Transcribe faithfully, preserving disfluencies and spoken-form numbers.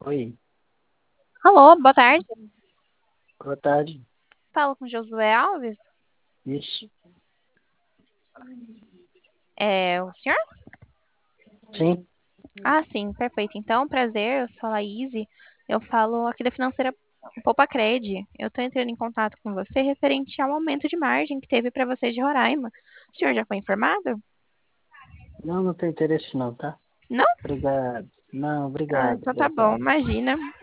Oi, Alô, boa tarde. boa tarde. Falo com Josué Alves. Isso, É o senhor? sim. Ah, sim, perfeito. Então, prazer, eu sou a Laís. Eu falo aqui da financeira Poupa Cred. Eu tô entrando em contato com você referente ao aumento de margem que teve para você de Roraima. O senhor já foi informado? Não, não tem interesse não, tá? Não? Obrigado. Não, Ah, obrigado, então tá bom, obrigado. imagina.